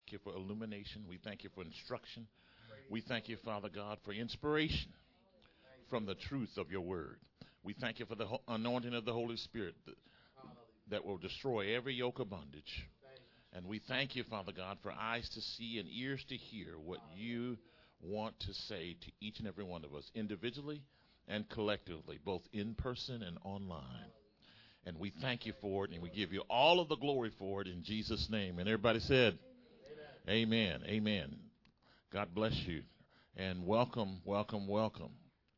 you for illumination. We thank you for instruction. We thank you, Father God, for inspiration from the truth of your word. We thank you for the anointing of the Holy Spirit that will destroy every yoke of bondage. And we thank you, Father God, for eyes to see and ears to hear what you want to say to each and every one of us, individually and collectively, both in person and online. And we thank you for it, and we give you all of the glory for it in Jesus' name. And everybody said, amen. Amen. God bless you. And welcome, welcome, welcome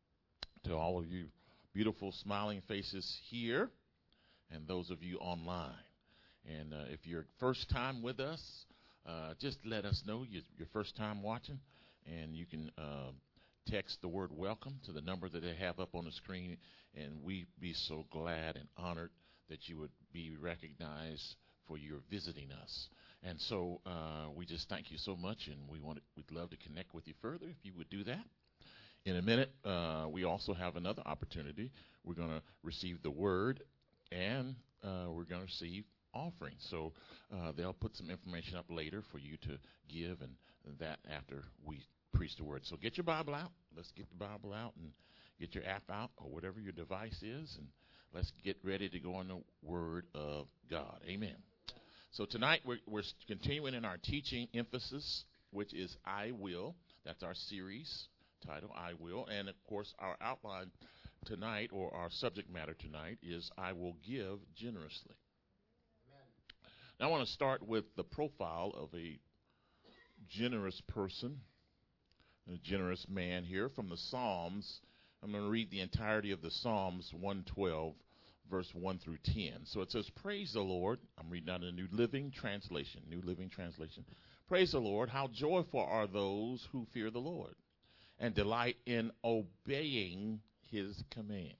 to all of you beautiful smiling faces here and those of you online. And if you're first time with us, just let us know your first time watching, and you can text the word welcome to the number that they have up on the screen, and we'd be so glad and honored that you would be recognized for your visiting us. And so we just thank you so much, and we'd love to connect with you further if you would do that. In a minute, we also have another opportunity. We're going to receive the word, and we're going to receive offering. So they'll put some information up later for you to give, and that after we preach the word. So get your Bible out. Let's get the Bible out and get your app out or whatever your device is, and let's get ready to go on the word of God. Amen. So tonight we're continuing in our teaching emphasis, which is I Will. That's our series title, I Will. And, of course, our outline tonight, or our subject matter tonight, is I will give generously. Now I want to start with the profile of a generous person, a generous man here from the Psalms. I'm going to read the entirety of the Psalms 112, verse 1 through 10. So it says, praise the Lord. I'm reading out a New Living Translation. New Living Translation. Praise the Lord. How joyful are those who fear the Lord and delight in obeying his commands.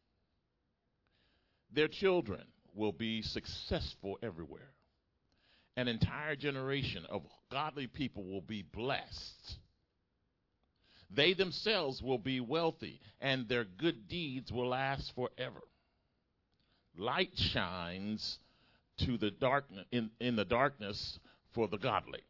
Their children will be successful everywhere. An entire generation of godly people will be blessed. They themselves will be wealthy, and their good deeds will last forever. Light shines to the darkness in the darkness for the godly.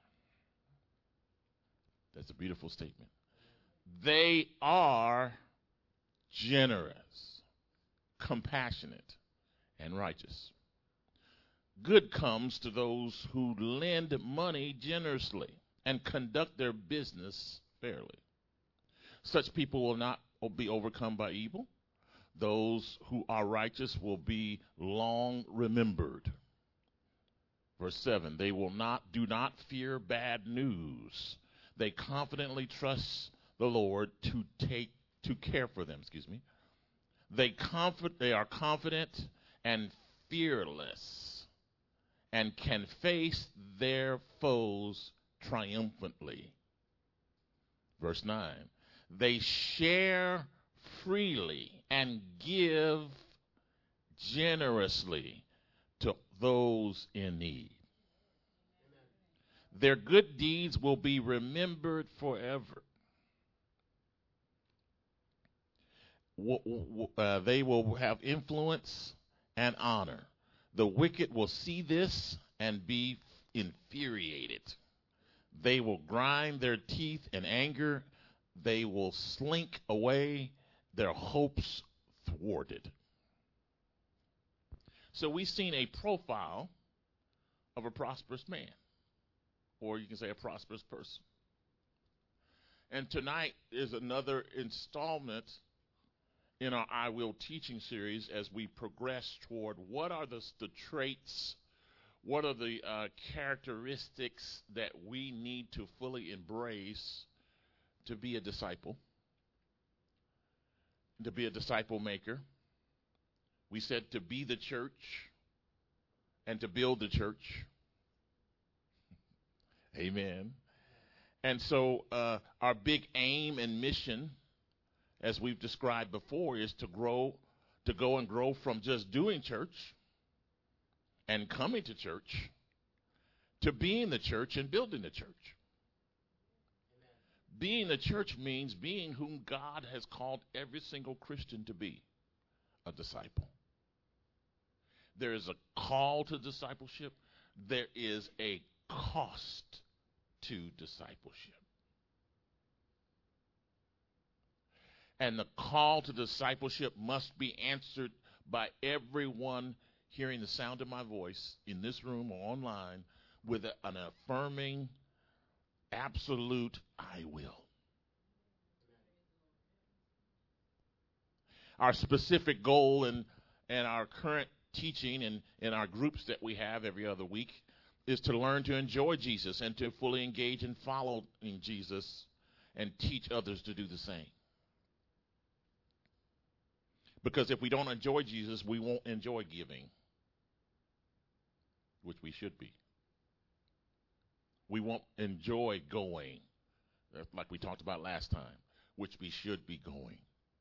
That's a beautiful statement. They are generous, compassionate, and righteous. Good comes to those who lend money generously and conduct their business fairly. Such people will not be overcome by evil. Those who are righteous will be long remembered. Verse 7, they do not fear bad news. They confidently trust the Lord to care for them. They are confident and fearless and can face their foes triumphantly. Verse 9, they share freely and give generously to those in need. Amen. Their good deeds will be remembered forever. They will have influence and honor. The wicked will see this and be infuriated. They will grind their teeth in anger. They will slink away, their hopes thwarted. So we've seen a profile of a prosperous man, or you can say a prosperous person. And tonight is another installment in our I Will teaching series as we progress toward what are the traits, what are the characteristics that we need to fully embrace to be a disciple, to be a disciple maker. We said to be the church and to build the church. Amen. And so our big aim and mission, as we've described before, is to go and grow from just doing church and coming to church to being the church and building the church. Being the church means being whom God has called every single Christian to be, a disciple. There is a call to discipleship. There is a cost into discipleship. And the call to discipleship must be answered by everyone hearing the sound of my voice in this room or online with an affirming, absolute, I will. Our specific goal and our current teaching and in our groups that we have every other week is to learn to enjoy Jesus and to fully engage in following Jesus and teach others to do the same. Because if we don't enjoy Jesus, we won't enjoy giving, which we should be. We won't enjoy going, like we talked about last time, which we should be going.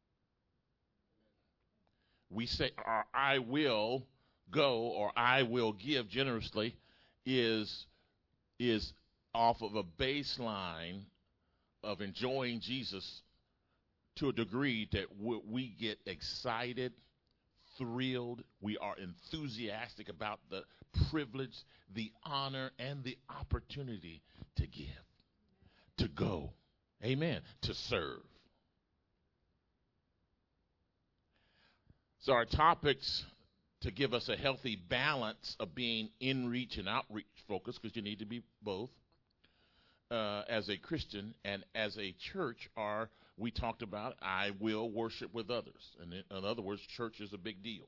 We say our I will go or I will give generously is off of a baseline of enjoying Jesus to a degree that we get excited, thrilled. We are enthusiastic about the privilege, the honor, and the opportunity to give, to go, amen, to serve. So our topics to give us a healthy balance of being in-reach and outreach focused, because you need to be both, as a Christian and as a church are, we talked about, I will worship with others. And in other words, church is a big deal.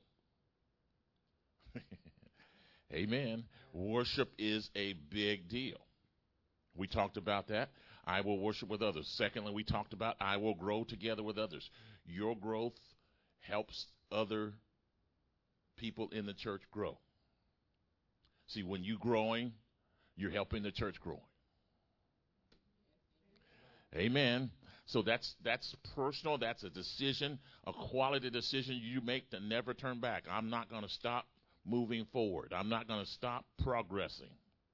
Amen. Worship is a big deal. We talked about that. I will worship with others. Secondly, we talked about I will grow together with others. Your growth helps other people in the church grow. See, when you're growing, you're helping the church grow. Amen. So that's personal. That's a decision, a quality decision you make to never turn back. I'm not going to stop moving forward. I'm not going to stop progressing.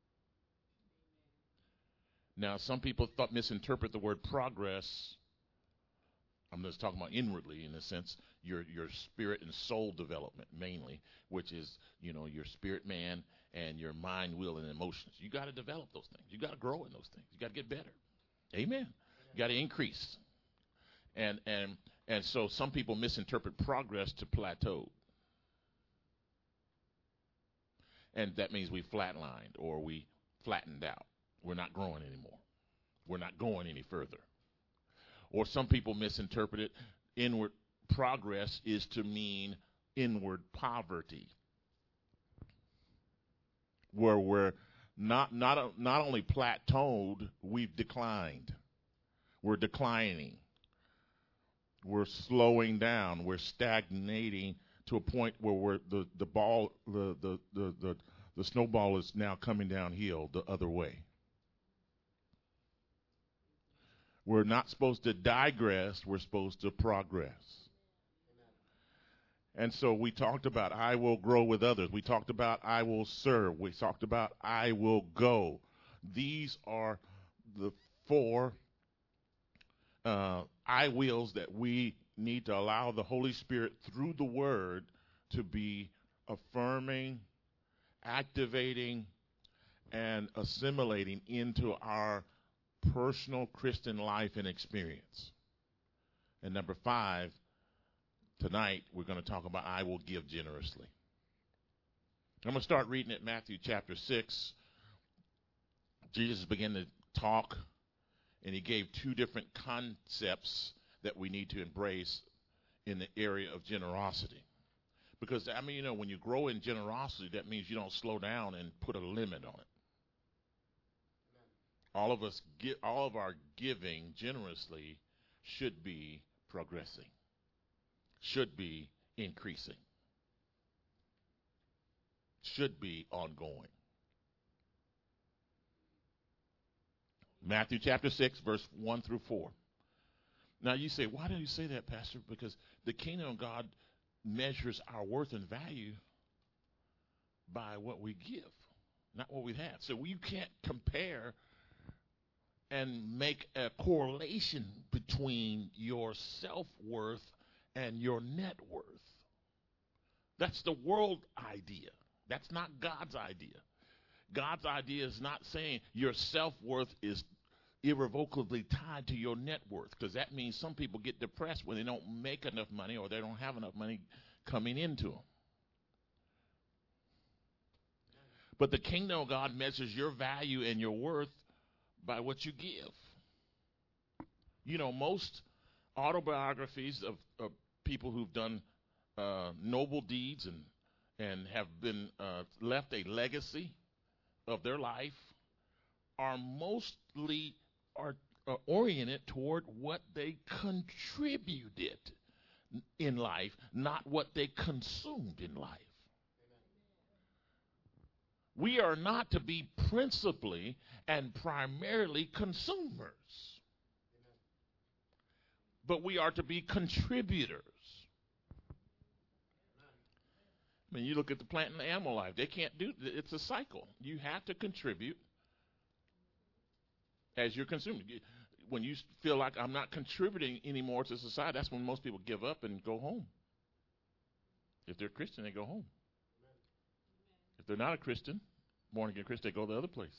Now, some people misinterpret the word progress. I'm just talking about inwardly, in a sense, your spirit and soul development mainly, which is, your spirit man and your mind, will, and emotions. You got to develop those things. You got to grow in those things. You got to get better. Amen. You got to increase. And so some people misinterpret progress to plateau. And that means we flatlined or we flattened out. We're not growing anymore. We're not going any further. Or some people misinterpret it. Inward progress is to mean inward poverty, where we're not only plateaued, we've declined. We're declining. We're slowing down. We're stagnating to a point where the snowball is now coming downhill the other way. We're not supposed to digress. We're supposed to progress. And so we talked about I will grow with others. We talked about I will serve. We talked about I will go. These are the four I wills that we need to allow the Holy Spirit through the Word to be affirming, activating, and assimilating into our personal Christian life and experience. And number 5, tonight we're going to talk about I will give generously. I'm going to start reading at Matthew chapter 6. Jesus began to talk, and he gave 2 different concepts that we need to embrace in the area of generosity. Because, when you grow in generosity, that means you don't slow down and put a limit on it. All of our giving generously should be progressing, should be increasing, should be ongoing. Matthew chapter 6, verse 1 through 4. Now you say, why do you say that, Pastor? Because the kingdom of God measures our worth and value by what we give, not what we have. So you can't compare and make a correlation between your self-worth and your net worth. That's the world idea. That's not God's idea. God's idea is not saying your self-worth is irrevocably tied to your net worth, because that means some people get depressed when they don't make enough money or they don't have enough money coming into them. But the kingdom of God measures your value and your worth by what you give. You know, most autobiographies of people who've done noble deeds and have been left a legacy of their life are mostly oriented toward what they contributed in life, not what they consumed in life. We are not to be principally and primarily consumers, but we are to be contributors. I mean, you look at the plant and the animal life. They can't do it. It's a cycle. You have to contribute as you're consuming. When you feel like I'm not contributing anymore to society, that's when most people give up and go home. If they're Christian, they go home. If they're not a Christian, born-again Christian, they go the other place.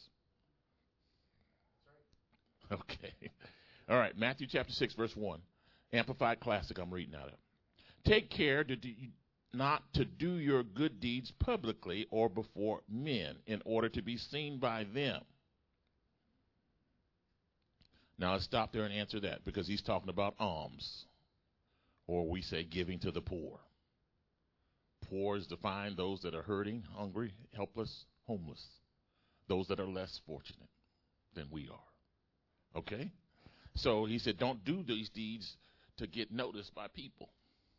Okay. All right, Matthew chapter 6, verse 1. Amplified Classic, I'm reading out of. Take care not to do your good deeds publicly or before men in order to be seen by them. Now, let's stop there and answer that, because he's talking about alms, or we say giving to the poor. Poor is defined those that are hurting, hungry, helpless, homeless, those that are less fortunate than we are. Okay? So he said, don't do these deeds to get noticed by people.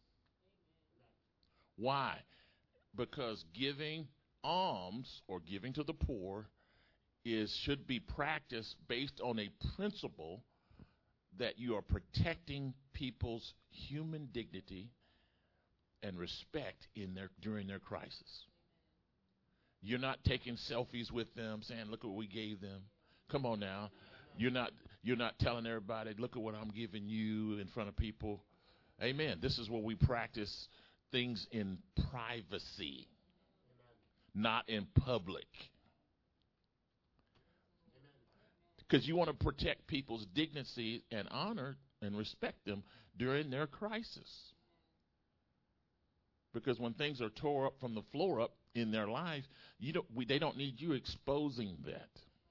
Why? Because giving alms or giving to the poor should be practiced based on a principle that you are protecting people's human dignity and respect during their crisis. You're not taking selfies with them saying, look what we gave them. Come on now. You're not telling everybody, look at what I'm giving you in front of people. Amen. This is where we practice things in privacy, not in public. Because you want to protect people's dignity and honor and respect them during their crisis. Because when things are tore up from the floor up in their life, they don't need you exposing that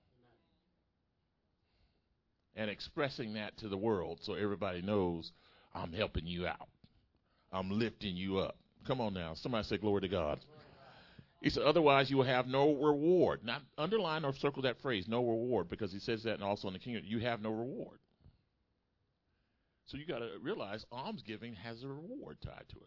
and expressing that to the world so everybody knows I'm helping you out. I'm lifting you up. Come on now. Somebody say glory to God. He said, otherwise you will have no reward. Now, underline or circle that phrase, no reward, because he says that and also in the kingdom, you have no reward. So you got to realize almsgiving has a reward tied to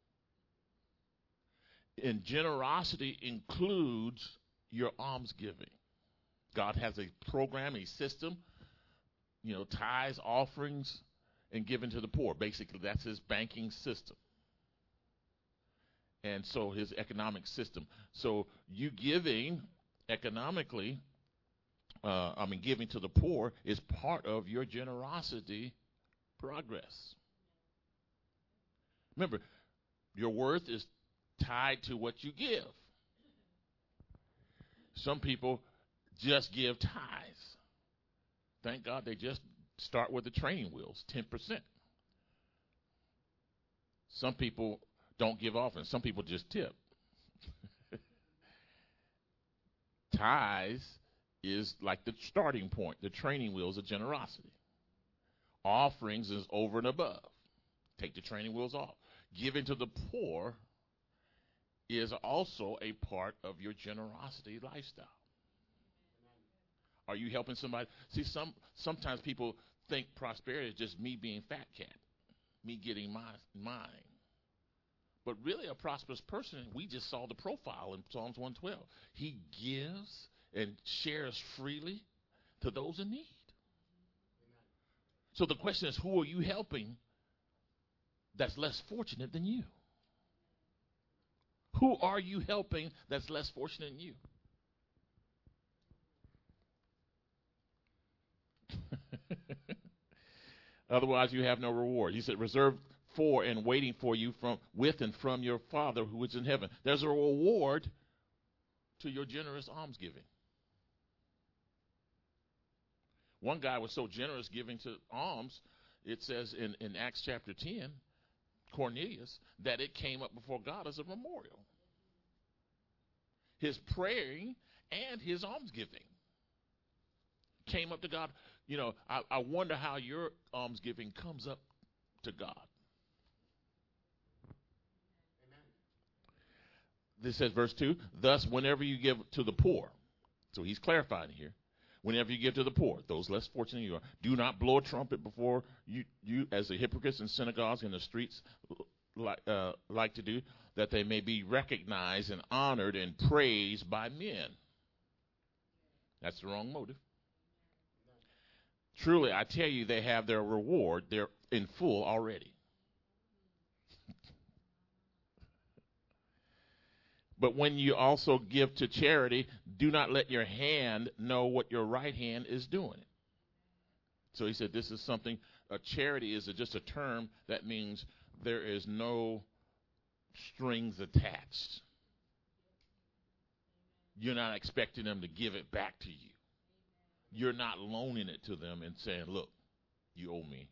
it. And generosity includes your almsgiving. God has a program, a system, tithes, offerings, and giving to the poor. Basically, that's his banking system. And so his economic system. So you giving economically, giving to the poor is part of your generosity progress. Remember, your worth is tied to what you give. Some people just give tithes. Thank God they just start with the training wheels, 10%. Some people don't give offerings. Some people just tip. Tithes is like the starting point, the training wheels of generosity. Offerings is over and above. Take the training wheels off. Giving to the poor is also a part of your generosity lifestyle. Are you helping somebody? See, sometimes people think prosperity is just me being fat cat, me getting mine. But really, a prosperous person, we just saw the profile in Psalms 112. He gives and shares freely to those in need. So the question is, who are you helping that's less fortunate than you? Who are you helping that's less fortunate than you? Otherwise, you have no reward. He said, reserved for and waiting for you with and from your Father who is in heaven. There's a reward to your generous almsgiving. One guy was so generous giving to alms, it says in Acts chapter 10, Cornelius, that it came up before God as a memorial. His praying and his almsgiving came up to God. You know, I wonder how your almsgiving comes up to God. Amen. This says, verse 2, thus whenever you give to the poor, so he's clarifying here, whenever you give to the poor, those less fortunate you are, do not blow a trumpet before you as the hypocrites in synagogues and the streets like to do, that they may be recognized and honored and praised by men. That's the wrong motive. Truly, I tell you, they have their reward. They're in full already. But when you also give to charity, do not let your hand know what your right hand is doing. So he said this is something, a charity is just a term that means there is no strings attached. You're not expecting them to give it back to you. You're not loaning it to them and saying, look, you owe me.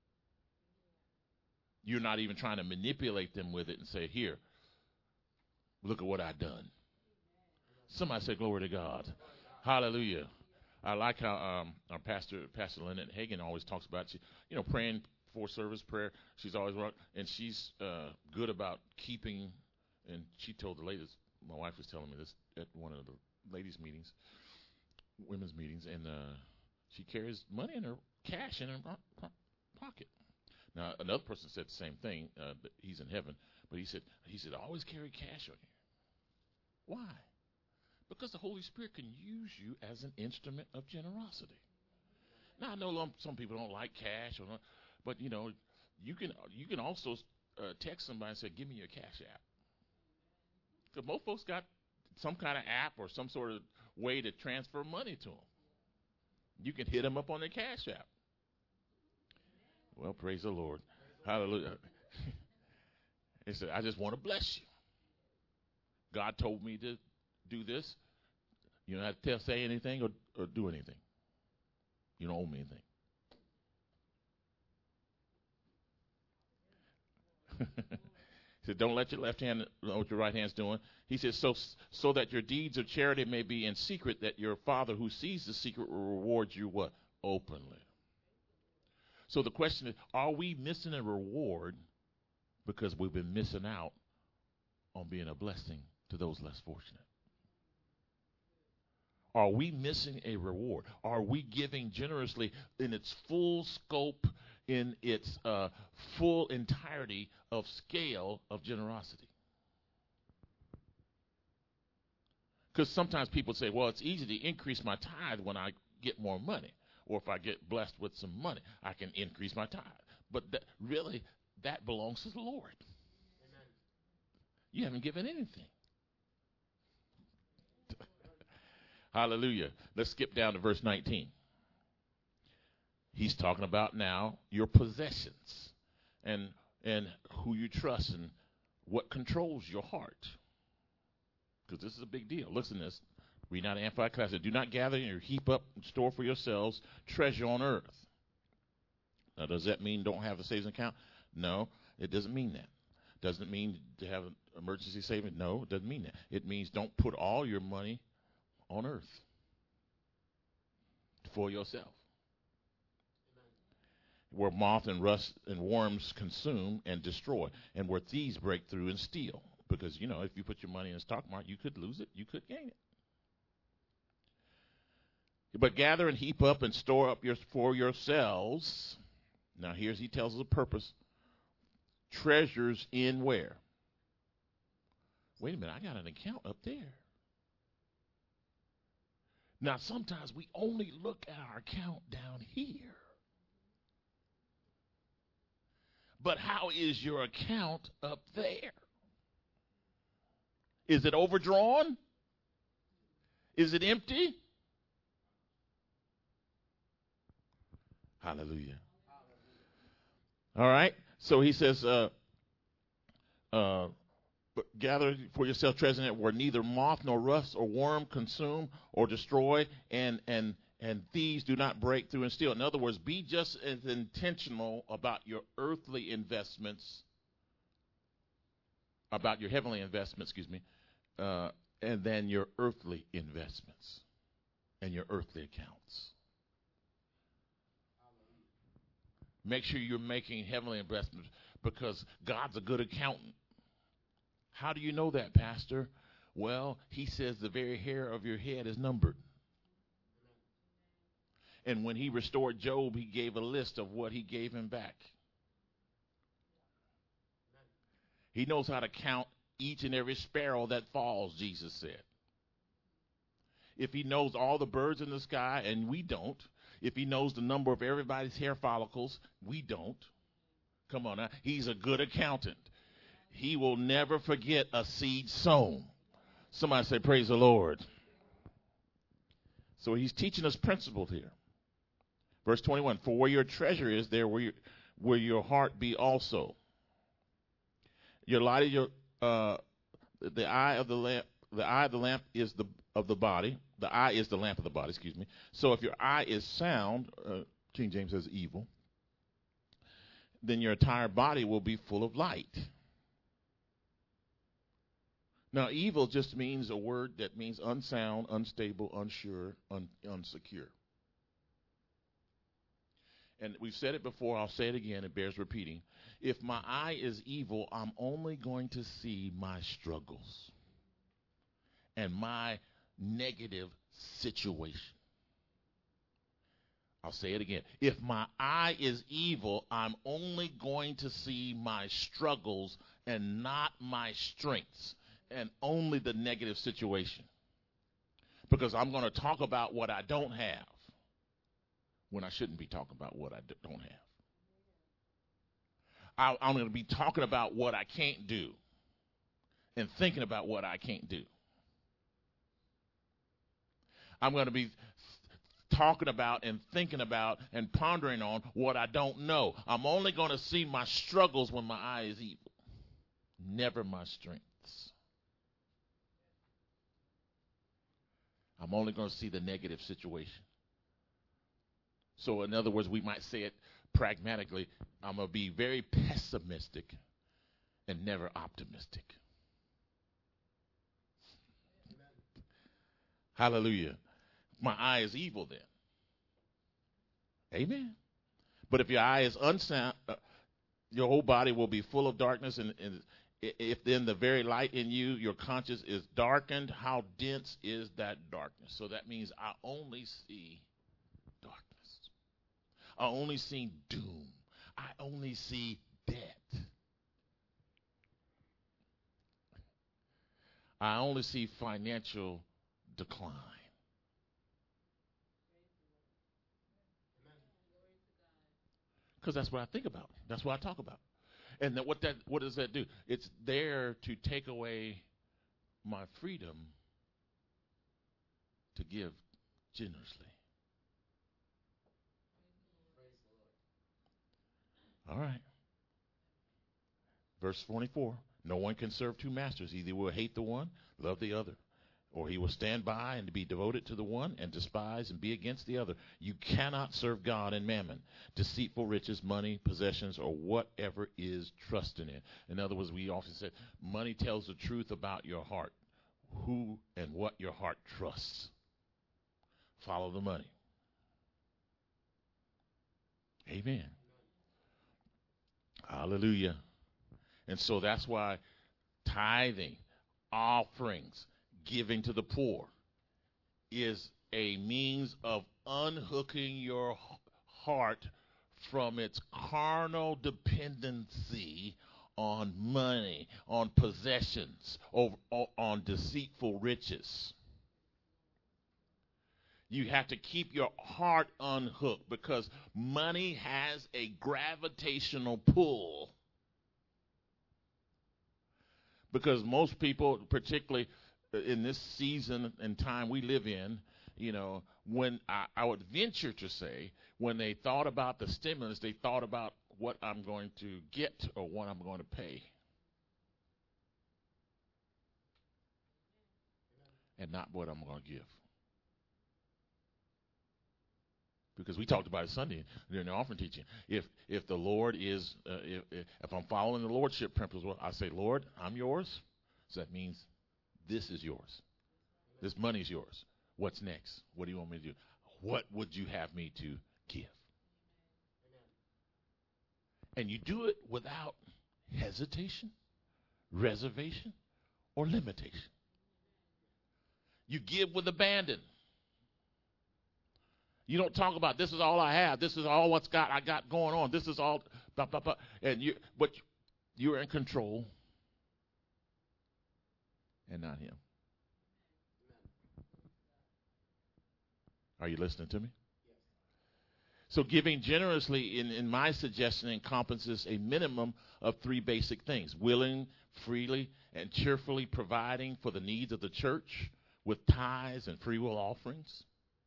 You're not even trying to manipulate them with it and say, here, look at what I've done. Somebody say glory to God. Hallelujah. I like how our Pastor Lynette Hagan always talks about, praying for service prayer. She's always and she's good about keeping, and she told the ladies, my wife was telling me this at one of the ladies' meetings, women's meetings, and she carries money in her, cash in her pocket. Now, another person said the same thing. He's in heaven, but he said, always carry cash on you. Why? Because the Holy Spirit can use you as an instrument of generosity. Now, I know some people don't like cash, but you can also text somebody and say, give me your cash app. Because most folks got some kind of app or some sort of way to transfer money to them. You can hit them up on their cash app. Well, praise the Lord. Hallelujah. He said, I just want to bless you. God told me to do this. You don't have to say anything or do anything. You don't owe me anything. He said, don't let your left hand know what your right hand's doing. He says, so that your deeds of charity may be in secret, that your Father who sees the secret will reward you what? Openly. So the question is, are we missing a reward because we've been missing out on being a blessing to those less fortunate? Are we missing a reward? Are we giving generously in its full scope, in its full entirety of scale of generosity? Because sometimes people say, well, it's easy to increase my tithe when I get more money. Or if I get blessed with some money, I can increase my tithe. But really, that belongs to the Lord. Amen. You haven't given anything. Hallelujah. Let's skip down to verse 19. He's talking about now your possessions and who you trust and what controls your heart. Because this is a big deal. Listen to this. Read out Amplified Classic. Do not gather or heap up and store for yourselves treasure on earth. Now, does that mean don't have a savings account? No, it doesn't mean that. Doesn't mean to have an emergency savings? No, it doesn't mean that. It means don't put all your money on earth for yourself. Where moth and rust and worms consume and destroy, and where thieves break through and steal. Because, if you put your money in the stock market, you could lose it, you could gain it. But gather and heap up and store up for yourselves. Now, he tells us the purpose. Treasures in where? Wait a minute, I got an account up there. Now, sometimes we only look at our account down here. But how is your account up there? Is it overdrawn? Is it empty? Hallelujah. All right. So he says, gather for yourself treasure in it where neither moth nor rust or worm consume or destroy, and and thieves do not break through and steal. In other words, be just as intentional about your earthly investments, about your heavenly investments, and then your earthly investments and your earthly accounts. Make sure you're making heavenly investments because God's a good accountant. How do you know that, Pastor? Well, he says the very hair of your head is numbered. And when he restored Job, he gave a list of what he gave him back. He knows how to count each and every sparrow that falls, Jesus said. If he knows all the birds in the sky, and we don't, if he knows the number of everybody's hair follicles, we don't. Come on now. He's a good accountant. He will never forget a seed sown. Somebody say, praise the Lord. So he's teaching us principles here. Verse 21, for where your treasure is, there will your heart be also. Your light, the eye of the lamp is of the body. The eye is the lamp of the body, excuse me. So if your eye is sound, King James says evil, then your entire body will be full of light. Now, evil just means a word that means unsound, unstable, unsure, unsecure. And we've said it before, I'll say it again, it bears repeating. If my eye is evil, I'm only going to see my struggles and my negative situation. I'll say it again. If my eye is evil, I'm only going to see my struggles and not my strengths and only the negative situation. Because I'm going to talk about what I don't have when I shouldn't be talking about what I don't have. I'm going to be talking about what I can't do and thinking about what I can't do. I'm going to be talking about and thinking about and pondering on what I don't know. I'm only going to see my struggles when my eye is evil, never my strengths. I'm only going to see the negative situation. So in other words, we might say it pragmatically, I'm going to be very pessimistic and never optimistic. Hallelujah. My eye is evil then. Amen. But if your eye is unsound, your whole body will be full of darkness. And if then the very light in you, your conscience is darkened, how dense is that darkness? So that means I only see darkness. I only see doom. I only see death. I only see financial decline. Because that's what I think about. That's what I talk about. And then what does that do? It's there to take away my freedom to give generously. All right. Verse 24. No one can serve two masters. Either he will hate the one, love the other. Or he will stand by and be devoted to the one and despise and be against the other. You cannot serve God and mammon, deceitful riches, money, possessions, or whatever is trusted in. In other words, we often say money tells the truth about your heart, who and what your heart trusts. Follow the money. Amen. Hallelujah. And so that's why tithing, offerings, giving to the poor is a means of unhooking your heart from its carnal dependency on money, on possessions, on deceitful riches. You have to keep your heart unhooked because money has a gravitational pull. Because most people, particularly in this season and time we live in, you know, when I would venture to say, when they thought about the stimulus, they thought about what I'm going to get or what I'm going to pay. And not what I'm going to give. Because we talked about it Sunday during the offering teaching. If the Lord is, if I'm following the Lordship principle, I say, Lord, I'm yours. So that means this is yours. This money's yours. What's next? What do you want me to do? What would you have me to give? And you do it without hesitation, reservation, or limitation. You give with abandon. You don't talk about this is all I have. This is all I got going on. This is all, blah, blah, blah. But you're in control and not him. Are you listening to me? So giving generously, in my suggestion, encompasses a minimum of 3 basic things: willing, freely, and cheerfully providing for the needs of the church with tithes and free will offerings;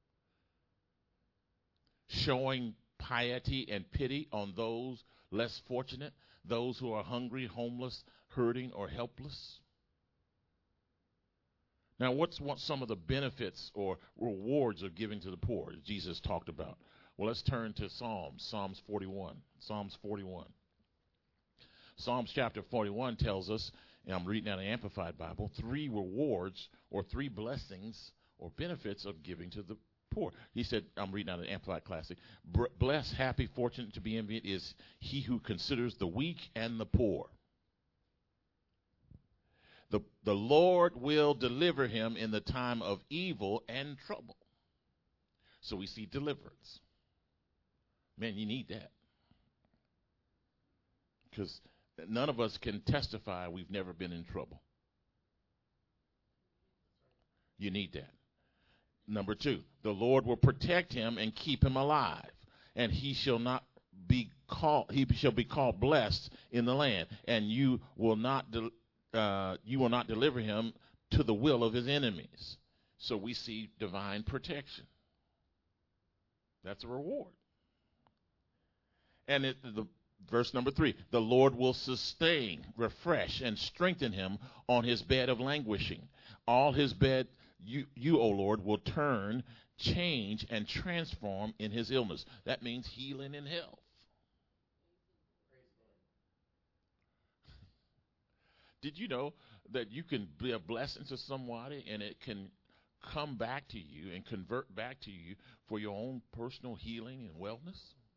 showing piety and pity on those less fortunate, those who are hungry, homeless, hurting, or helpless. Now, what's some of the benefits or rewards of giving to the poor Jesus talked about? Well, let's turn to Psalms 41. Psalms 41. Psalms chapter 41 tells us, and I'm reading out of the Amplified Bible, 3 rewards or 3 blessings or benefits of giving to the poor. He said, I'm reading out of the Amplified Classic, blessed, happy, fortunate, to be envied is he who considers the weak and the poor. The Lord will deliver him in the time of evil and trouble. So we see deliverance. Man, you need that. Because none of us can testify we've never been in trouble. You need that. Number 2, the Lord will protect him and keep him alive, and he shall be called blessed in the land, and you will not deliver him to the will of his enemies. So we see divine protection. That's a reward. And verse number 3, the Lord will sustain, refresh, and strengthen him on his bed of languishing. All his bed, you, O Lord, will turn, change, and transform in his illness. That means healing and health. Did you know that you can be a blessing to somebody and it can come back to you and convert back to you for your own personal healing and wellness?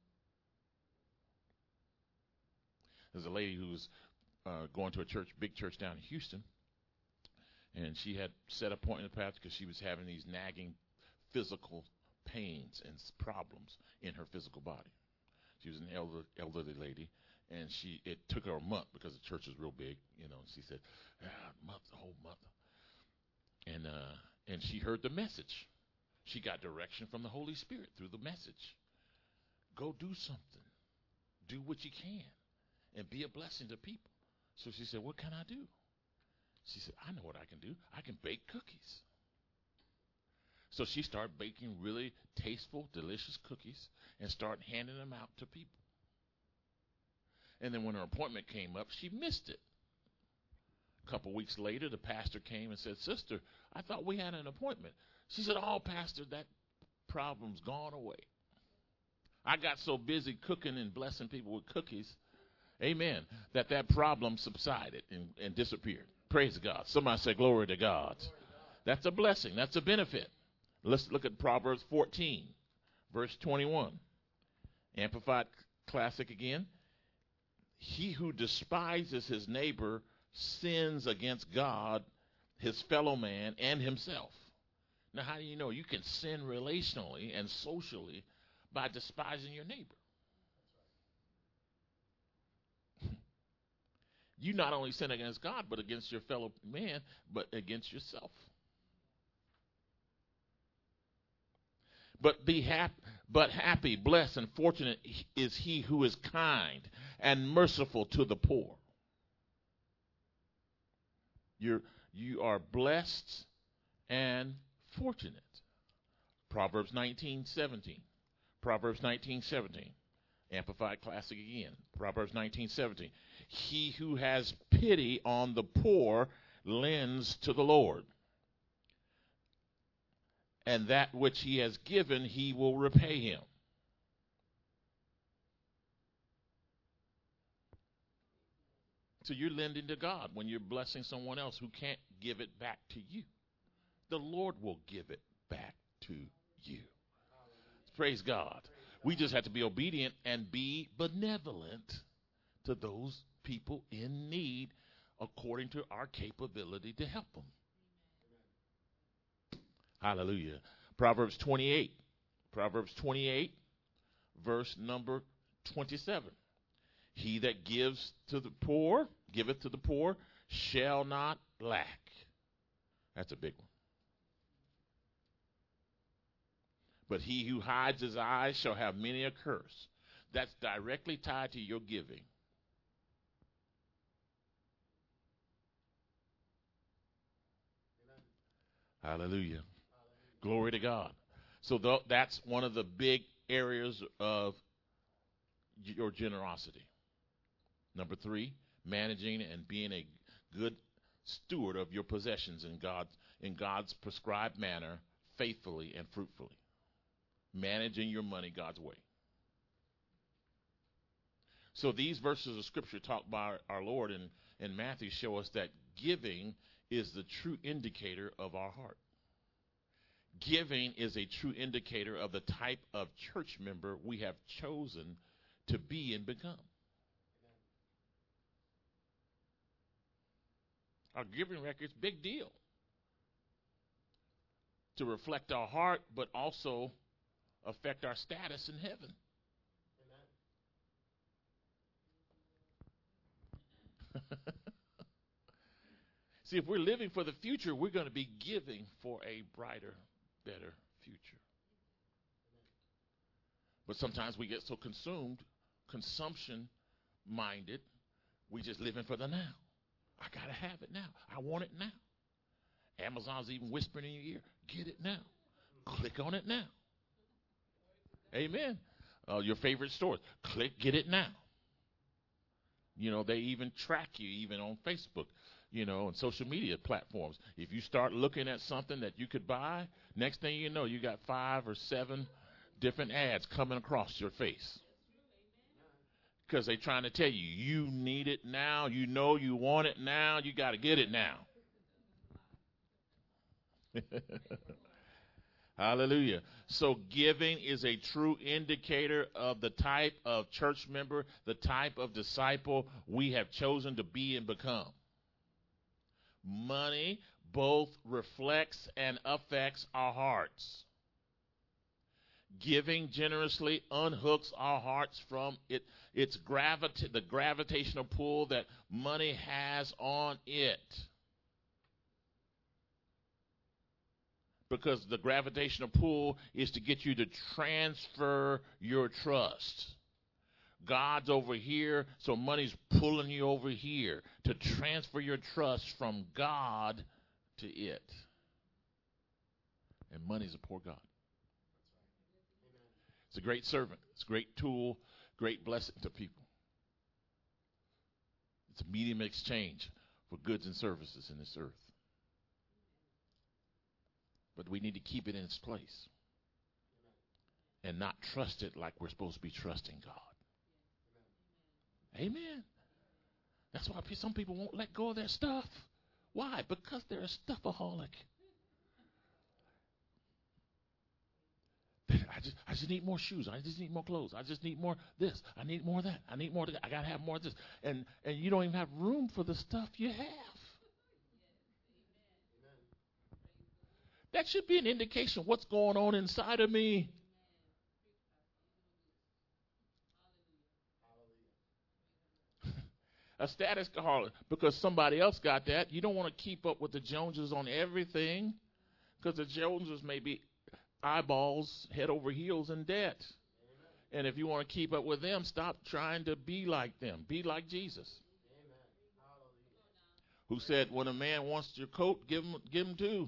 There's a lady who was going to a big church down in Houston, and she had set a point in the past because she was having these nagging physical pains and problems in her physical body. She was an elderly lady, and it took her a month because the church is real big, She said, a whole month. And she heard the message. She got direction from the Holy Spirit through the message. Go do something. Do what you can. And be a blessing to people. So she said, what can I do? She said, I know what I can do. I can bake cookies. So she started baking really tasteful, delicious cookies and started handing them out to people. And then when her appointment came up, she missed it. A couple weeks later, the pastor came and said, Sister, I thought we had an appointment. She said, oh, Pastor, that problem's gone away. I got so busy cooking and blessing people with cookies, amen, that problem subsided and disappeared. Praise God. Somebody say glory to God. That's a blessing. That's a benefit. Let's look at Proverbs 14, verse 21. Amplified Classic again. He who despises his neighbor sins against God, his fellow man, and himself. Now, how do you know? You can sin relationally and socially by despising your neighbor. You not only sin against God, but against your fellow man, but against yourself. But happy, blessed, and fortunate is he who is kind and merciful to the poor. You are blessed and fortunate. Proverbs 19:17. Proverbs 19:17. Amplified Classic again. Proverbs 19:17. He who has pity on the poor lends to the Lord, and that which he has given he will repay him. So you're lending to God when you're blessing someone else who can't give it back to you. The Lord will give it back to you. Praise God. We just have to be obedient and be benevolent to those people in need according to our capability to help them. Hallelujah. Proverbs 28. Proverbs 28, verse number 27. He that giveth to the poor, shall not lack. That's a big one. But he who hides his eyes shall have many a curse. That's directly tied to your giving. Amen. Hallelujah. Glory to God. So that's one of the big areas of your generosity. Number 3, managing and being a good steward of your possessions in God's prescribed manner, faithfully and fruitfully. Managing your money God's way. So these verses of Scripture taught by our Lord in Matthew show us that giving is the true indicator of our heart. Giving is a true indicator of the type of church member we have chosen to be and become. Our giving record's big deal. To reflect our heart, but also affect our status in heaven. See, if we're living for the future, we're going to be giving for a brighter, better future. But sometimes we get so consumption minded, we just living for the now. I got to have it now. I want it now. Amazon's even whispering in your ear, get it now. Click on it now. Amen. Your favorite stores, click, get it now. You know, they even track you even on Facebook, you know, and social media platforms. If you start looking at something that you could buy, next thing you know, you got 5 or 7 different ads coming across your face. Because they're trying to tell you, you need it now. You know you want it now. You got to get it now. Hallelujah. So giving is a true indicator of the type of church member, the type of disciple we have chosen to be and become. Money both reflects and affects our hearts. Giving generously unhooks our hearts from its the gravitational pull that money has on it. Because the gravitational pull is to get you to transfer your trust. God's over here, so money's pulling you over here to transfer your trust from God to it. And money's a poor God. It's a great servant. It's a great tool, great blessing to people. It's a medium of exchange for goods and services in this earth. But we need to keep it in its place and not trust it like we're supposed to be trusting God. Amen. That's why some people won't let go of their stuff. Why? Because they're a stuffaholic. I just need more shoes. I just need more clothes. I just need more this. I need more of that. I need more of that. I got to have more of this. And you don't even have room for the stuff you have. That should be an indication of what's going on inside of me. A status alcoholic, because somebody else got that. You don't want to keep up with the Joneses on everything, because the Joneses may be eyeballs, head over heels in debt. Amen. And if you want to keep up with them, stop trying to be like them. Be like Jesus. Amen. Who said, when a man wants your coat, give him 2.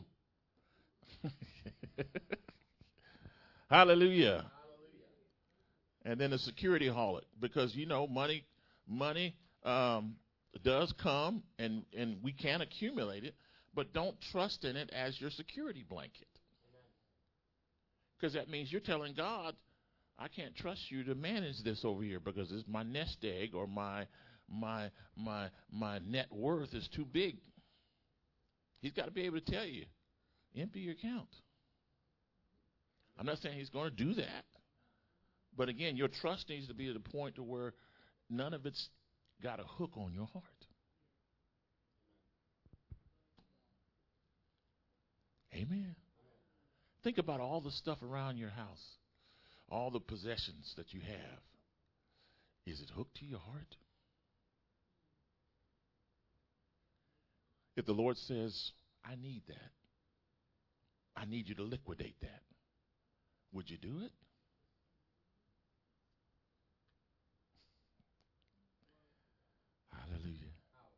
Hallelujah. And then a security holic, because you know money does come and we can accumulate it, but don't trust in it as your security blanket, because that means you're telling God, I can't trust you to manage this over here because it's my nest egg or my my net worth is too big. He's got to be able to tell you, empty your account. I'm not saying he's going to do that. But again, your trust needs to be at a point to where none of it's got a hook on your heart. Amen. Think about all the stuff around your house, all the possessions that you have. Is it hooked to your heart? If the Lord says, I need that, I need you to liquidate that, would you do it? Hallelujah.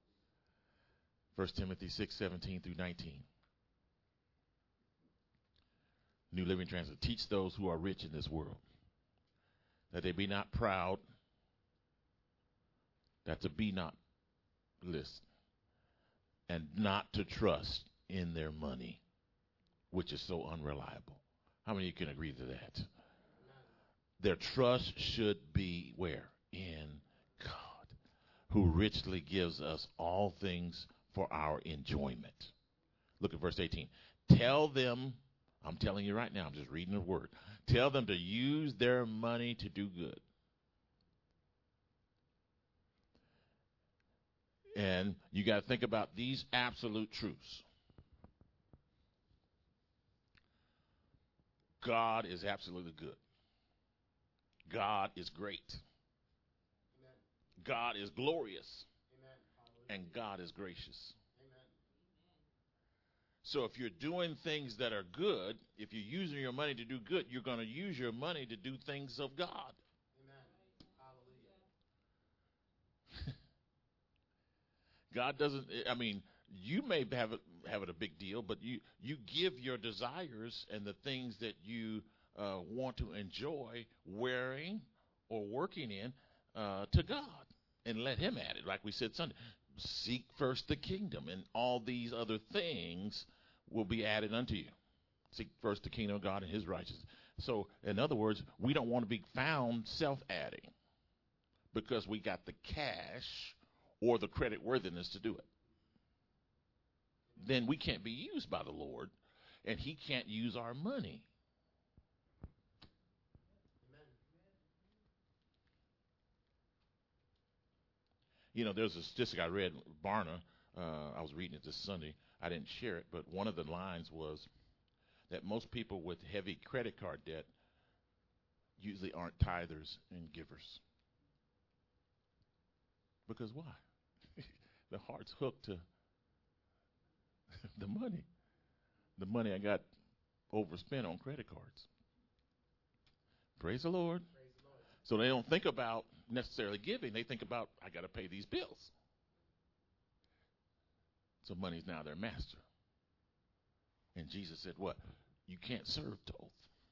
1 Timothy 6:17 through 19. New Living Translation. Teach those who are rich in this world that they be not proud. That's a be not list. And not to trust in their money, which is so unreliable. How many of you can agree to that? Their trust should be where? In God, who richly gives us all things for our enjoyment. Look at verse 18. Tell them, I'm telling you right now, I'm just reading the word. Tell them to use their money to do good. And you got to think about these absolute truths. God is absolutely good. God is great. Amen. God is glorious. Amen. And God is gracious. Amen. So if you're doing things that are good, if you're using your money to do good, you're going to use your money to do things of God. Amen. Hallelujah. God doesn't, I mean, you may have it a big deal, but you give your desires and the things that you want to enjoy wearing or working in to God and let him at it. Like we said Sunday, seek first the kingdom and all these other things will be added unto you. Seek first the kingdom of God and his righteousness. So in other words, we don't want to be found self-adding because we got the cash or the credit worthiness to do it. Then we can't be used by the Lord, and he can't use our money. Amen. You know, there's a statistic I read, Barna, I was reading it this Sunday. I didn't share it, but one of the lines was that most people with heavy credit card debt usually aren't tithers and givers. Because why? The heart's hooked to the money. The money I got overspent on credit cards. Praise the Lord. Praise the Lord. So they don't think about necessarily giving. They think about, I got to pay these bills. So money's now their master. And Jesus said what? You can't serve both.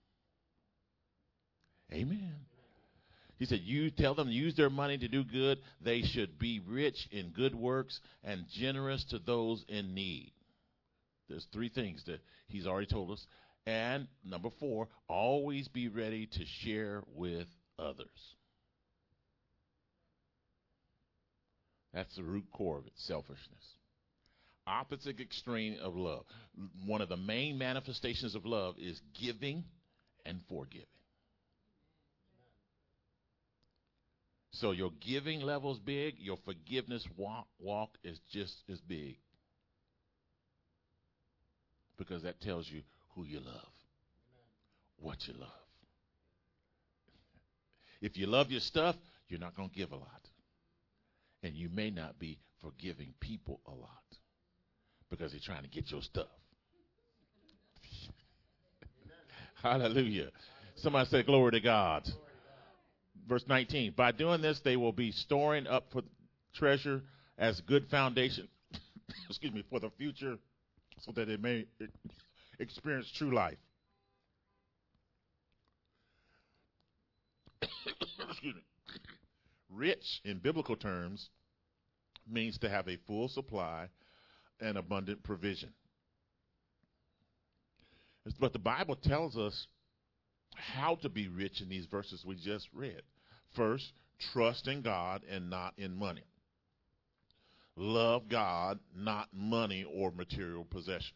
Amen. He said, you tell them to use their money to do good. They should be rich in good works and generous to those in need. There's three things that he's already told us. And number 4, always be ready to share with others. That's the root core of it, selfishness. Opposite extreme of love. One of the main manifestations of love is giving and forgiving. So your giving level is big. Your forgiveness walk is just as big. Because that tells you who you love. Amen. What you love. If you love your stuff, you're not going to give a lot. And you may not be forgiving people a lot. Because they're trying to get your stuff. Hallelujah. Somebody say glory to God. Verse 19, by doing this, they will be storing up for treasure as good foundation, excuse me, for the future so that they may experience true life. Excuse me. Rich in biblical terms means to have a full supply and abundant provision. But the Bible tells us how to be rich in these verses we just read. First, trust in God and not in money. Love God, not money or material possessions.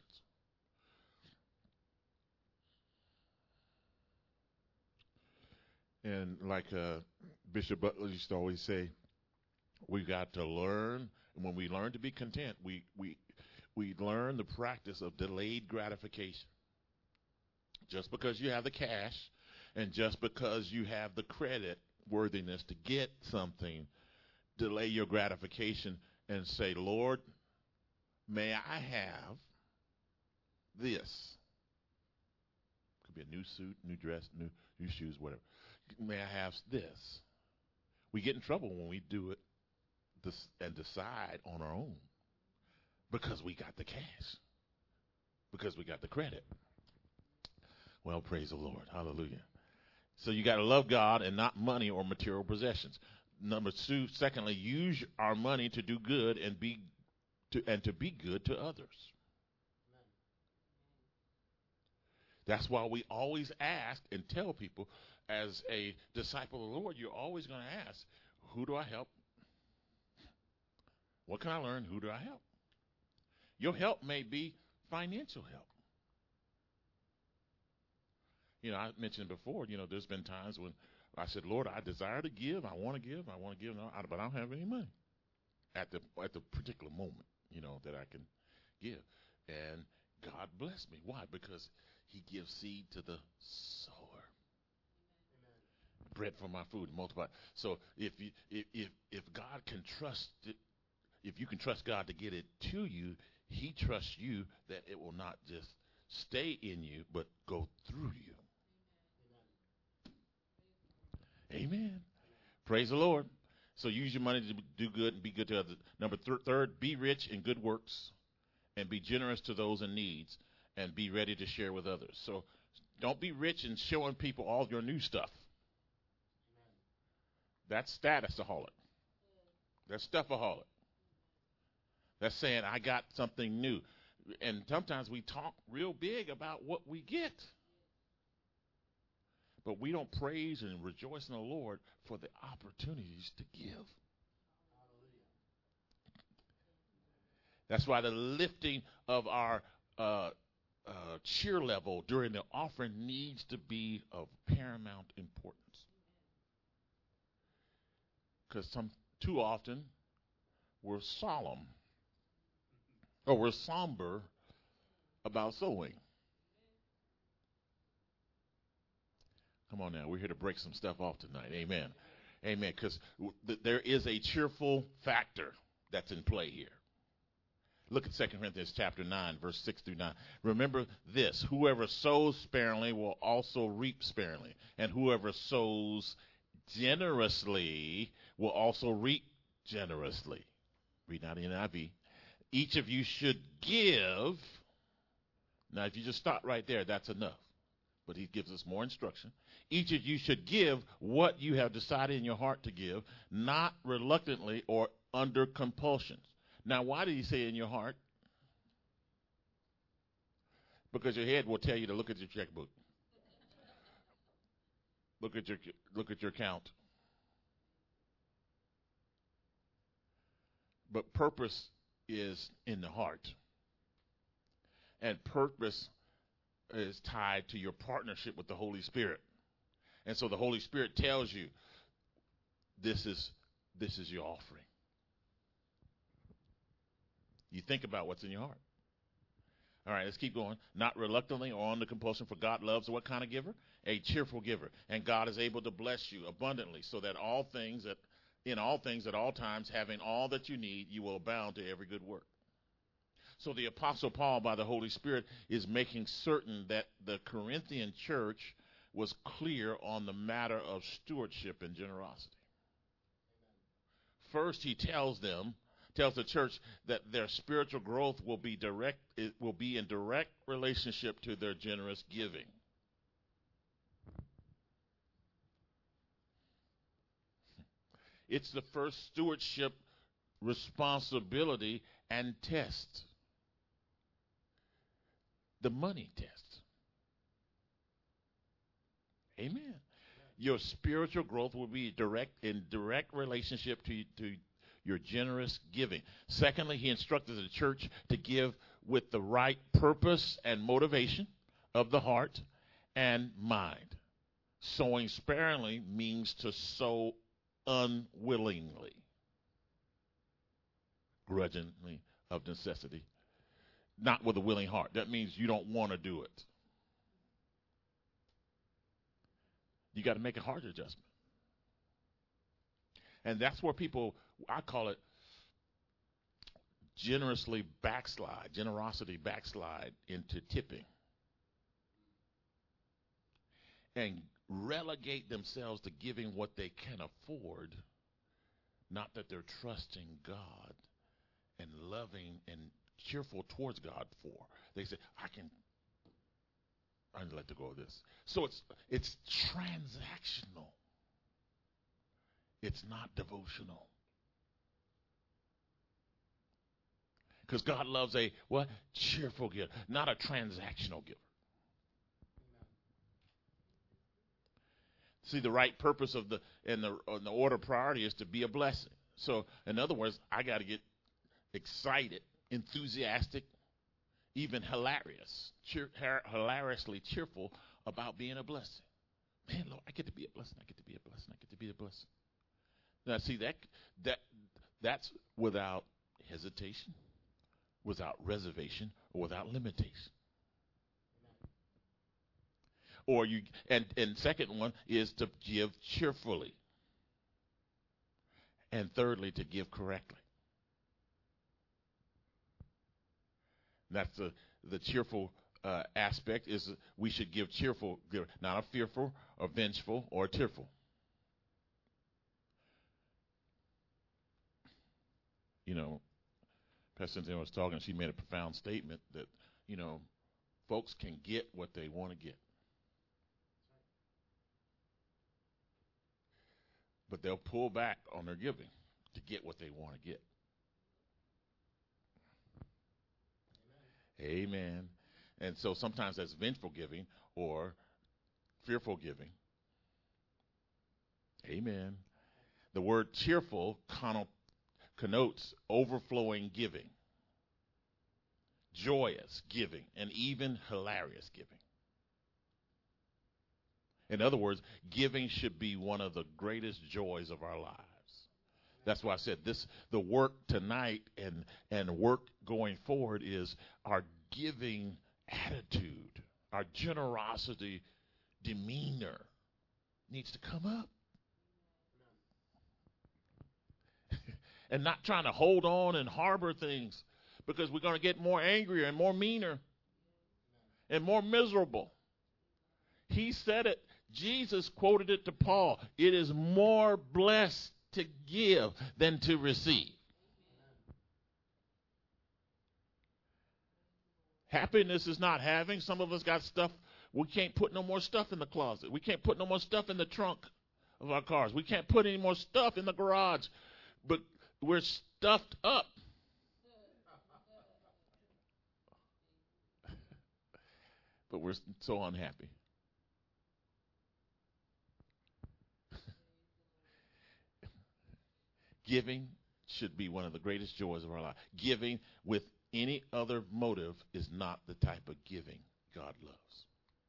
And like Bishop Butler used to always say, we got to learn. And when we learn to be content, we learn the practice of delayed gratification. Just because you have the cash and just because you have the credit worthiness to get something, delay your gratification and say, Lord, may I have this? Could be a new suit, new dress, new shoes, whatever. May I have this? We get in trouble when we do it and decide on our own because we got the cash, because we got the credit. Well, praise the Lord. Hallelujah. So you got to love God and not money or material possessions. Number two, secondly, use our money to do good and to be good to others. That's why we always ask and tell people, as a disciple of the Lord, you're always going to ask, who do I help? What can I learn? Who do I help? Your help may be financial help. You know, I mentioned before, you know, there's been times when I said, Lord, I desire to give. I want to give, but I don't have any money at the particular moment, you know, that I can give. And God blessed me. Why? Because he gives seed to the sower. Amen. Bread for my food, multiply. So if God can trust it, if you can trust God to get it to you, he trusts you that it will not just stay in you, but go through you. Amen. Praise the Lord. So use your money to do good and be good to others. Number third, be rich in good works and be generous to those in needs and be ready to share with others. So don't be rich in showing people all your new stuff. That's statusaholic. That's stuffaholic. That's saying I got something new. And sometimes we talk real big about what we get. But we don't praise and rejoice in the Lord for the opportunities to give. That's why the lifting of our cheer level during the offering needs to be of paramount importance. Because too often we're solemn or we're somber about sowing. Come on now, we're here to break some stuff off tonight. Amen. Amen. Because there is a cheerful factor that's in play here. Look at 2 Corinthians chapter 9, verse 6 through 9. Remember this, whoever sows sparingly will also reap sparingly, and whoever sows generously will also reap generously. Read out the NIV. Each of you should give. Now, if you just stop right there, that's enough. But he gives us more instruction. Each of you should give what you have decided in your heart to give, not reluctantly or under compulsion. Now, why did he say in your heart? Because your head will tell you to look at your checkbook. Look at your account. But purpose is in the heart. And purpose is tied to your partnership with the Holy Spirit. And so the Holy Spirit tells you this is your offering. You think about what's in your heart. All right, let's keep going. Not reluctantly or under compulsion, for God loves what kind of giver? A cheerful giver. And God is able to bless you abundantly, so that in all things at all times, having all that you need, you will abound to every good work. So the Apostle Paul, by the Holy Spirit, is making certain that the Corinthian church was clear on the matter of stewardship and generosity. First, he tells the church that their spiritual growth will be in direct relationship to their generous giving. It's the first stewardship responsibility and test. The money test. Amen. Your spiritual growth will be in direct relationship to your generous giving. Secondly, he instructed the church to give with the right purpose and motivation of the heart and mind. Sowing sparingly means to sow unwillingly, grudgingly, of necessity, not with a willing heart. That means you don't want to do it. You got to make a heart adjustment. And that's where people, I call it generosity backslide into tipping. And relegate themselves to giving what they can afford, not that they're trusting God and loving and cheerful towards God for. They say, I'd like to go with this. So it's transactional. It's not devotional. Because God loves a what? Cheerful giver, not a transactional giver. See, the right purpose of the order of priority is to be a blessing. So, in other words, I got to get excited, enthusiastic, even hilariously cheerful about being a blessing. Man, Lord, I get to be a blessing. I get to be a blessing. I get to be a blessing. Now, see, that's without hesitation, without reservation, or without limitation. Or and second one is to give cheerfully. And thirdly, to give correctly. That's the cheerful aspect is we should give cheerful, not a fearful or vengeful or tearful. You know, Pastor Cynthia was talking, she made a profound statement that, folks can get what they want to get. But they'll pull back on their giving to get what they want to get. Amen. And so sometimes that's vengeful giving or fearful giving. Amen. The word cheerful connotes overflowing giving, joyous giving, and even hilarious giving. In other words, giving should be one of the greatest joys of our lives. That's why I said the work tonight and work going forward is our giving attitude, our generosity demeanor needs to come up. And not trying to hold on and harbor things, because we're going to get more angry and more meaner and more miserable. He said it. Jesus quoted it to Paul. It is more blessed to give than to receive. Happiness is not having. Some of us got stuff. We can't put no more stuff in the closet. We can't put no more stuff in the trunk of our cars. We can't put any more stuff in the garage. But we're stuffed up. But we're so unhappy. Giving should be one of the greatest joys of our life. Giving with any other motive is not the type of giving God loves.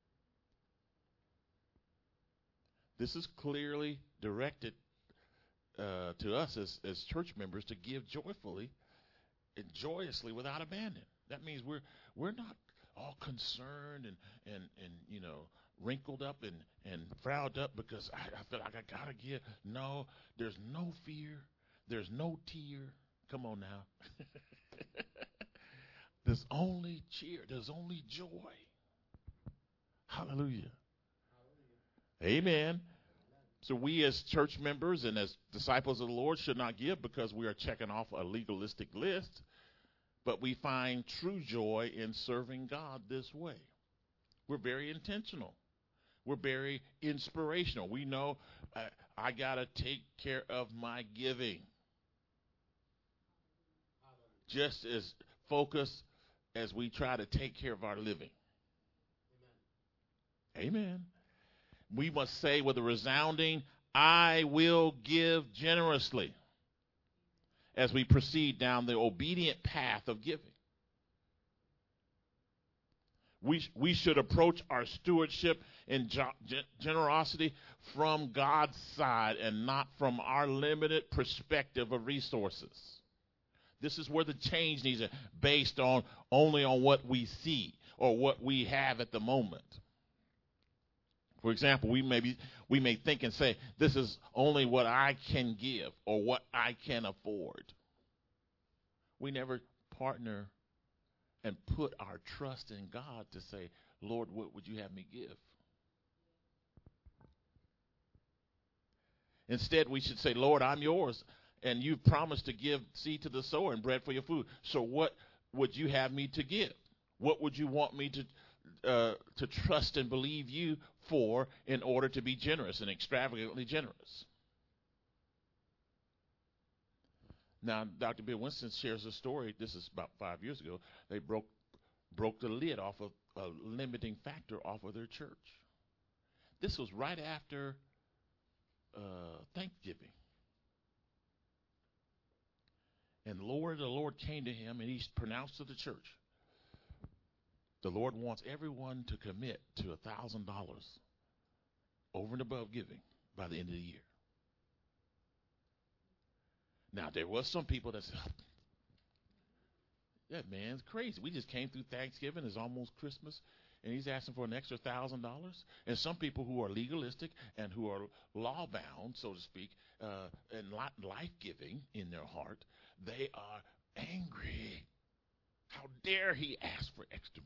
This is clearly directed to us as church members to give joyfully and joyously without abandon. That means we're not all concerned and wrinkled up and frowned up because I feel like I gotta give. No, there's no fear. There's no tear. Come on now. There's only cheer. There's only joy. Hallelujah. Amen. So we as church members and as disciples of the Lord should not give because we are checking off a legalistic list, but we find true joy in serving God this way. We're very intentional. We're very inspirational. We know I got to take care of my giving. Just as focused as we try to take care of our living. Amen. We must say with a resounding, I will give generously. as we proceed down the obedient path of giving. We should approach our stewardship and generosity from God's side and not from our limited perspective of resources. This is where the change needs to be based on only on what we see or what we have at the moment. For example, we may think and say, this is only what I can give or what I can afford. We never partner and put our trust in God to say, Lord, what would you have me give? Instead, we should say, Lord, I'm yours, and you've promised to give seed to the sower and bread for your food. So what would you have me to give? What would you want me to trust and believe you for in order to be generous and extravagantly generous? Now, Dr. Bill Winston shares a story. This is about 5 years ago. They broke the lid off of a limiting factor off of their church. This was right after Thanksgiving. And the Lord came to him and he pronounced to the church, the Lord wants everyone to commit to $1,000 over and above giving by the end of the year. Now, there was some people that said, that man's crazy. We just came through Thanksgiving. It's almost Christmas, and he's asking for an extra $1,000. And some people who are legalistic and who are law-bound, so to speak, and life-giving in their heart, they are angry. How dare he ask for extra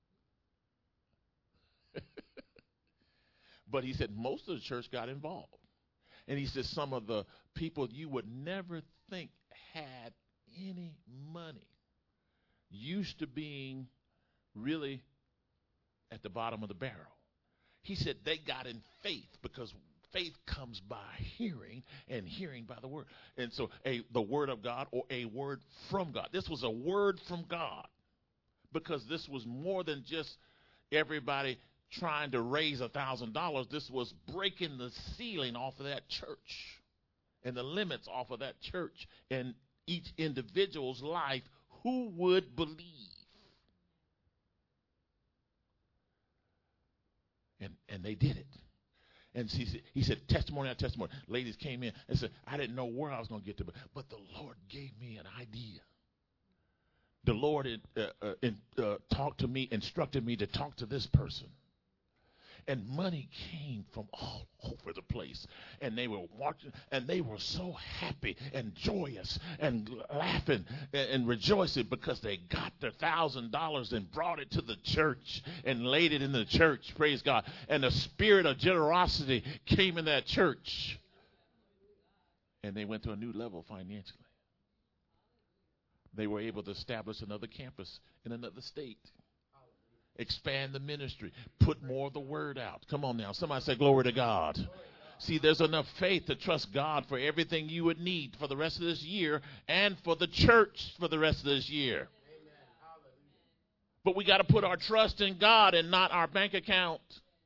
money? But he said most of the church got involved. And he said some of the people you would never think had any money used to being really at the bottom of the barrel. He said they got in faith because faith comes by hearing and hearing by the word. And so the word of God or a word from God. This was a word from God because this was more than just everybody trying to raise $1,000. This was breaking the ceiling off of that church and the limits off of that church and each individual's life. Who would believe? And they did it. And he said, testimony after testimony. Ladies came in and said, I didn't know where I was going to get to, but the Lord gave me an idea. The Lord talked to me, instructed me to talk to this person. And money came from all over the place. And they were watching, and they were so happy and joyous and laughing and rejoicing because they got their $1,000 and brought it to the church and laid it in the church. Praise God. And the spirit of generosity came in that church. And they went to a new level financially. They were able to establish another campus in another state. Expand the ministry. Put more of the word out. Come on now. Somebody say glory to God. See, there's enough faith to trust God for everything you would need for the rest of this year and for the church for the rest of this year. But we got to put our trust in God and not our bank account.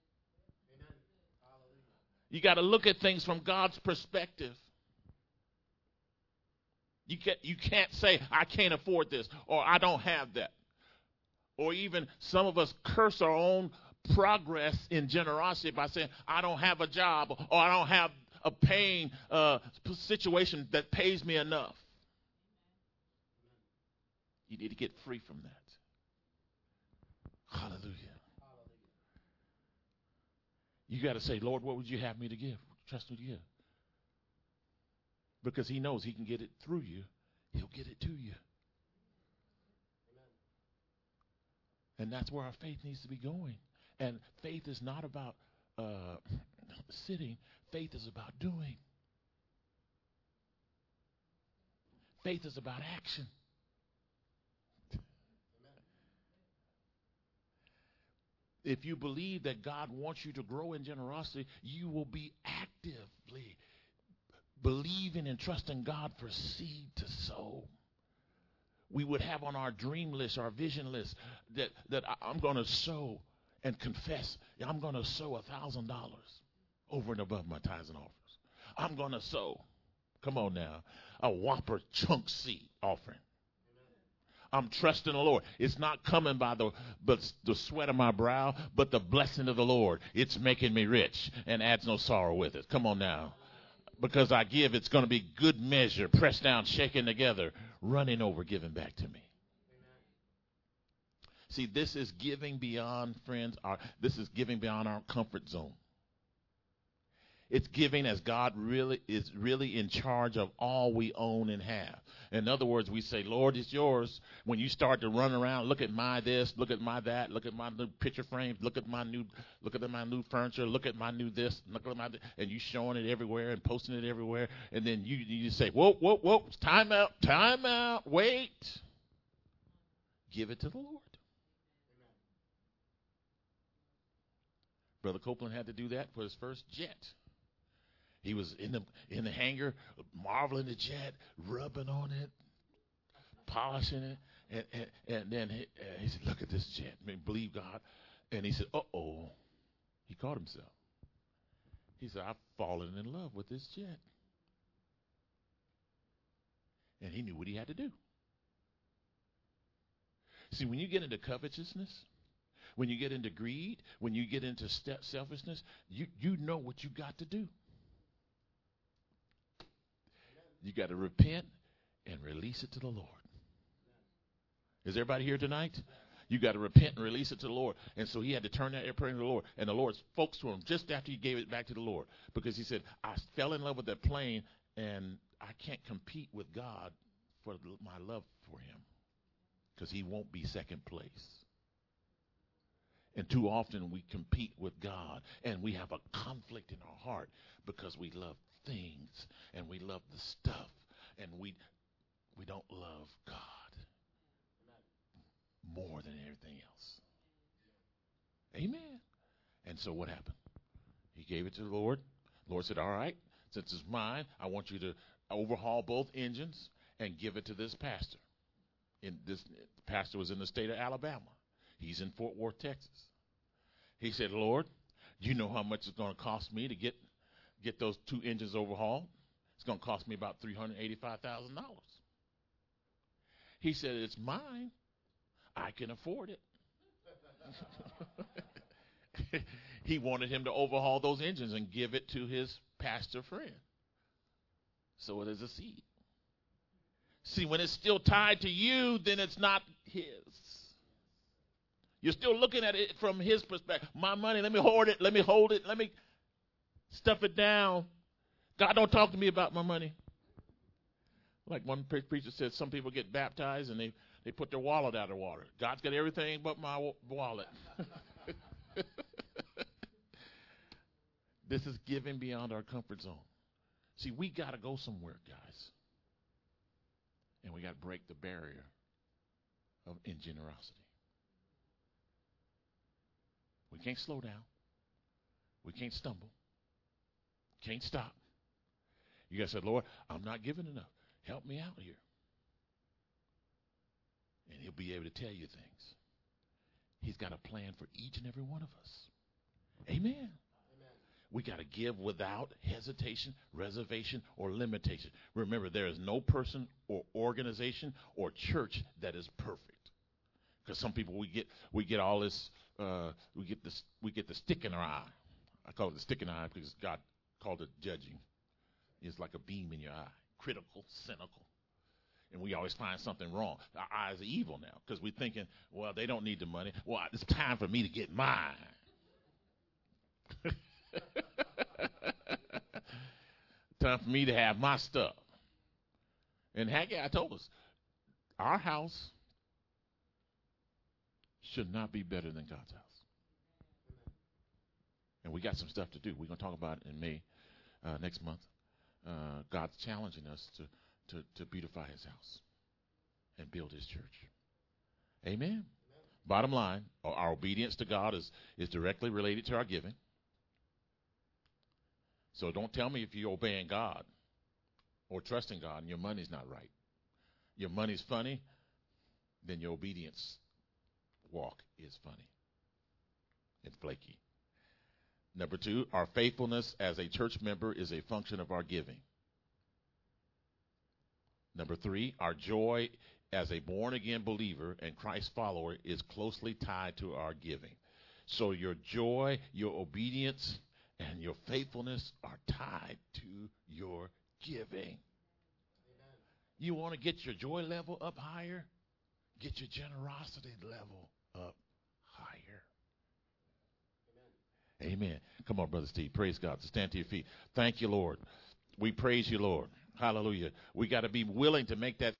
You got to look at things from God's perspective. You can't say, I can't afford this or I don't have that. Or even some of us curse our own progress in generosity by saying, I don't have a job or I don't have a paying situation that pays me enough. You need to get free from that. Hallelujah. You got to say, Lord, what would you have me to give? Trust me to give. Because he knows he can get it through you. He'll get it to you. And that's where our faith needs to be going. And faith is not about sitting. Faith is about doing. Faith is about action. If you believe that God wants you to grow in generosity, you will be actively believing and trusting God for seed to sow. We would have on our dream list, our vision list, that I'm going to sow and confess. I'm going to sow $1,000 over and above my tithes and offers. I'm going to sow. Come on now. A whopper chunk seed offering. I'm trusting the Lord. It's not coming by the sweat of my brow, but the blessing of the Lord. It's making me rich and adds no sorrow with it. Come on now. Because I give, it's going to be good measure, pressed down, shaken together, running over, given back to me. See, this is giving beyond, friends, this is giving beyond our comfort zone. It's giving as God is really in charge of all we own and have. In other words, we say, Lord, it's yours. When you start to run around, look at my this, look at my that, look at my new picture frames, look at my new furniture, look at my new this, look at my this, and you showing it everywhere and posting it everywhere, and then you say, whoa, time out, wait. Give it to the Lord. Brother Copeland had to do that for his first jet. He was in the hangar, marveling the jet, rubbing on it, polishing it, and then he said, "Look at this jet, believe God." And he said, "Uh-oh," he caught himself. He said, "I've fallen in love with this jet," and he knew what he had to do. See, when you get into covetousness, when you get into greed, when you get into selfishness, you know what you got to do. You got to repent and release it to the Lord. Is everybody here tonight? You got to repent and release it to the Lord. And so he had to turn that airplane to the Lord. And the Lord spoke to him just after he gave it back to the Lord. Because he said, I fell in love with that plane, and I can't compete with God for my love for him. Because he won't be second place. And too often we compete with God. And we have a conflict in our heart because we love things and we love the stuff, and we don't love God more than everything else. Amen. And so what happened? He gave it to the Lord. The Lord said, all right, since it's mine, I want you to overhaul both engines and give it to this pastor. This pastor was in the state of Alabama. He's in Fort Worth, Texas. He said, Lord, you know how much it's going to cost me to get those two engines overhauled? It's going to cost me about $385,000. He said, it's mine. I can afford it. He wanted him to overhaul those engines and give it to his pastor friend. So it is a seed. See, when it's still tied to you, then it's not his. You're still looking at it from his perspective. My money, let me hoard it, let me hold it, let me stuff it down. God don't talk to me about my money. Like one preacher said, some people get baptized and they put their wallet out of water. God's got everything but my wallet. This is giving beyond our comfort zone. See, we got to go somewhere, guys. And we got to break the barrier of ingenerosity. We can't slow down. We can't stumble. Can't stop. You guys said, Lord, I'm not giving enough. Help me out here. And he'll be able to tell you things. He's got a plan for each and every one of us. Amen. Amen. We got to give without hesitation, reservation, or limitation. Remember, there is no person or organization or church that is perfect. Because some people we get all this we get the stick in our eye. I call it the stick in the eye because God called it judging. It's like a beam in your eye, critical, cynical. And we always find something wrong. Our eyes are evil now because we're thinking, well, they don't need the money. Well, it's time for me to get mine. Time for me to have my stuff. And Haggai told us, our house should not be better than God's house. And we got some stuff to do. We're going to talk about it in May next month. God's challenging us to beautify his house and build his church. Amen. Amen. Bottom line, our obedience to God is directly related to our giving. So don't tell me if you're obeying God or trusting God and your money's not right. Your money's funny, then your obedience walk is funny. It's flaky. Number 2, our faithfulness as a church member is a function of our giving. Number 3, our joy as a born-again believer and Christ follower is closely tied to our giving. So your joy, your obedience, and your faithfulness are tied to your giving. You want to get your joy level up higher? Get your generosity level up higher. Amen. Come on, Brother Steve. Praise God. Stand to your feet. Thank you, Lord. We praise you, Lord. Hallelujah. We got to be willing to make that